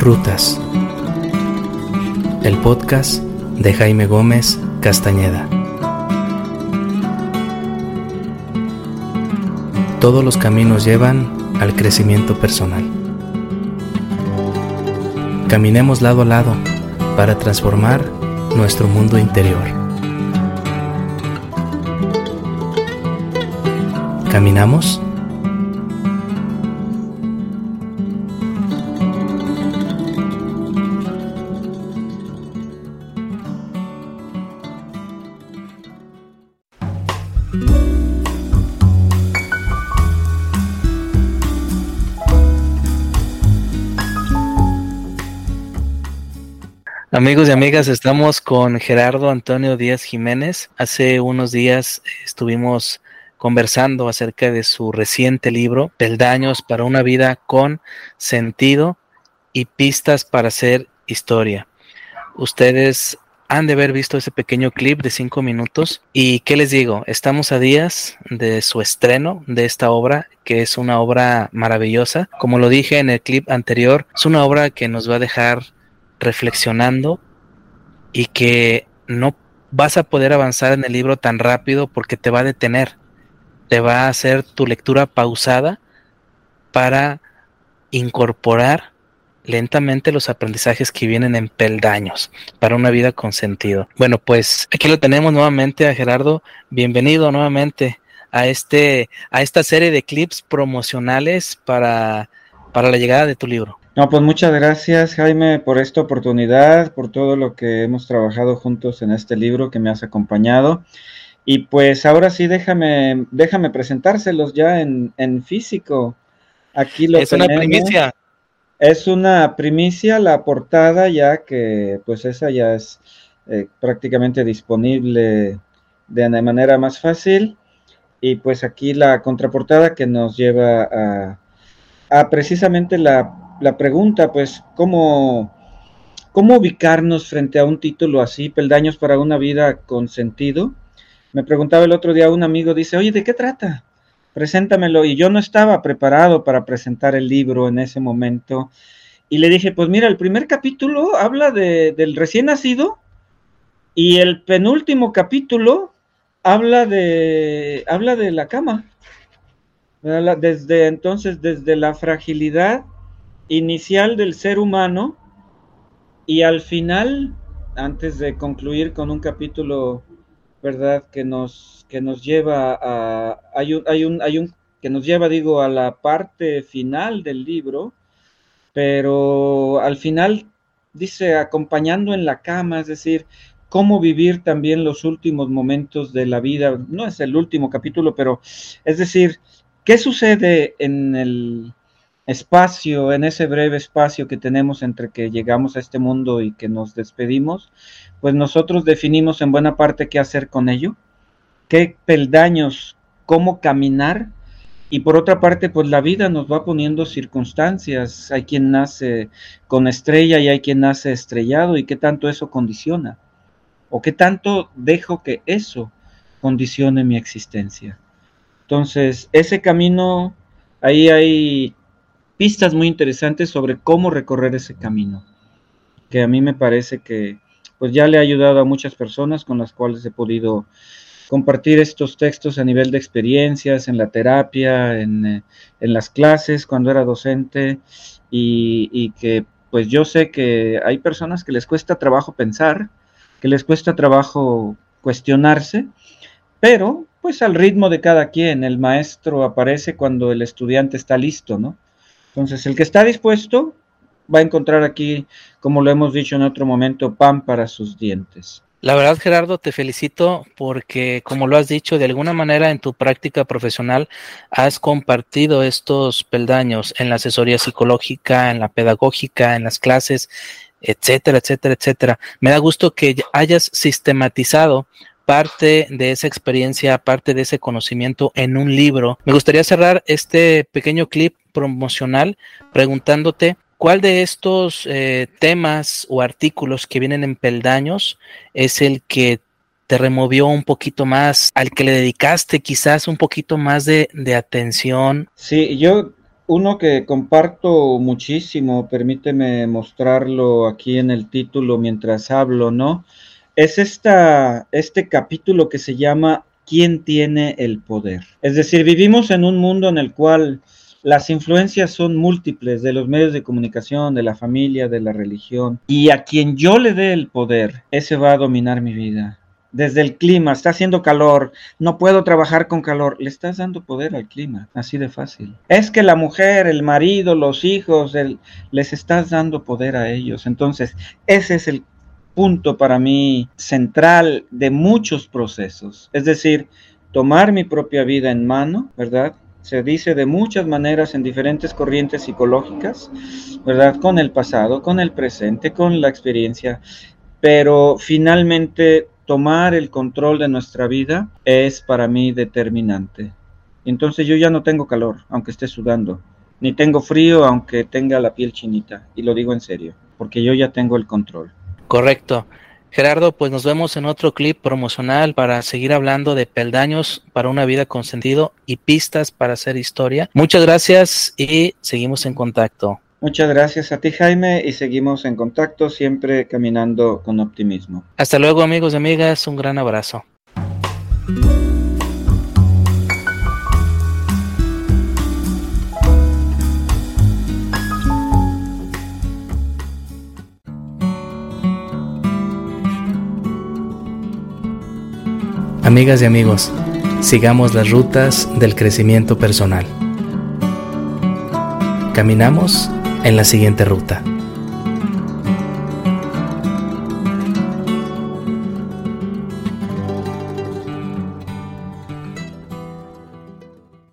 Rutas, el podcast de Jaime Gómez Castañeda. Todos los caminos llevan al crecimiento personal. Caminemos lado a lado para transformar nuestro mundo interior. ¿Caminamos? Amigos y amigas, estamos con Gerardo Antonio Díaz Jiménez. Hace unos días estuvimos conversando acerca de su reciente libro, Peldaños para una vida con sentido y pistas para hacer historia. Ustedes han de haber visto ese pequeño clip de 5 minutos. ¿Y qué les digo? Estamos a días de su estreno de esta obra, que es una obra maravillosa. Como lo dije en el clip anterior, es una obra que nos va a dejar reflexionando y que no vas a poder avanzar en el libro tan rápido porque te va a detener, te va a hacer tu lectura pausada para incorporar lentamente los aprendizajes que vienen en Peldaños para una vida con sentido. Bueno, pues aquí lo tenemos nuevamente a Gerardo. Bienvenido nuevamente a esta serie de clips promocionales para la llegada de tu libro. No, pues muchas gracias, Jaime, por esta oportunidad, por todo lo que hemos trabajado juntos en este libro que me has acompañado. Y pues ahora sí, déjame presentárselos ya en físico. Aquí lo tenemos. Una primicia. Es una primicia, la portada ya que pues esa ya es prácticamente disponible de manera más fácil. Y pues aquí la contraportada que nos lleva a precisamente la pregunta, pues, ¿cómo ubicarnos frente a un título así, Peldaños para una vida con sentido? Me preguntaba el otro día un amigo, dice, oye, ¿de qué trata? Preséntamelo. Y yo no estaba preparado para presentar el libro en ese momento. Y le dije, pues mira, el primer capítulo habla del recién nacido y el penúltimo capítulo habla de la cama. Desde la fragilidad inicial del ser humano y al final, antes de concluir con un capítulo, verdad, que nos lleva que nos lleva, digo, a la parte final del libro, pero al final dice acompañando en la cama, es decir, cómo vivir también los últimos momentos de la vida. No es el último capítulo, pero es decir, ¿qué sucede en el espacio, en ese breve espacio que tenemos entre que llegamos a este mundo y que nos despedimos? Pues nosotros definimos en buena parte qué hacer con ello, qué peldaños, cómo caminar, y por otra parte, pues la vida nos va poniendo circunstancias. Hay quien nace con estrella y hay quien nace estrellado, y qué tanto eso condiciona, o qué tanto dejo que eso condicione mi existencia. Entonces, ese camino, ahí hay pistas muy interesantes sobre cómo recorrer ese camino, que a mí me parece que pues ya le ha ayudado a muchas personas con las cuales he podido compartir estos textos a nivel de experiencias, en la terapia, en las clases, cuando era docente, y que pues yo sé que hay personas que les cuesta trabajo pensar, que les cuesta trabajo cuestionarse, pero pues al ritmo de cada quien. El maestro aparece cuando el estudiante está listo, ¿no? Entonces, el que está dispuesto va a encontrar aquí, como lo hemos dicho en otro momento, pan para sus dientes. La verdad, Gerardo, te felicito porque, como lo has dicho, de alguna manera en tu práctica profesional has compartido estos peldaños en la asesoría psicológica, en la pedagógica, en las clases, etcétera, etcétera, etcétera. Me da gusto que hayas sistematizado parte de esa experiencia, parte de ese conocimiento en un libro. Me gustaría cerrar este pequeño clip promocional preguntándote ¿cuál de estos temas o artículos que vienen en Peldaños es el que te removió un poquito más, al que le dedicaste quizás un poquito más de atención? Sí, uno que comparto muchísimo, permíteme mostrarlo aquí en el título mientras hablo, ¿no? Es este capítulo que se llama ¿Quién tiene el poder? Es decir, vivimos en un mundo en el cual las influencias son múltiples de los medios de comunicación, de la familia, de la religión, y a quien yo le dé el poder, ese va a dominar mi vida. Desde el clima, está haciendo calor, no puedo trabajar con calor, le estás dando poder al clima, así de fácil. Es que la mujer, el marido, los hijos, les estás dando poder a ellos. Entonces, ese es el punto para mí central de muchos procesos. Es decir, tomar mi propia vida en mano, ¿verdad? Se dice de muchas maneras en diferentes corrientes psicológicas, ¿verdad? Con el pasado, con el presente, con la experiencia, pero finalmente tomar el control de nuestra vida es para mí determinante. Entonces yo ya no tengo calor, aunque esté sudando, ni tengo frío, aunque tenga la piel chinita, y lo digo en serio, porque yo ya tengo el control. Correcto. Gerardo, pues nos vemos en otro clip promocional para seguir hablando de peldaños para una vida con sentido y pistas para hacer historia. Muchas gracias y seguimos en contacto. Muchas gracias a ti, Jaime, y seguimos en contacto, siempre caminando con optimismo. Hasta luego, amigos y amigas, un gran abrazo. Amigas y amigos, sigamos las rutas del crecimiento personal. Caminamos en la siguiente ruta.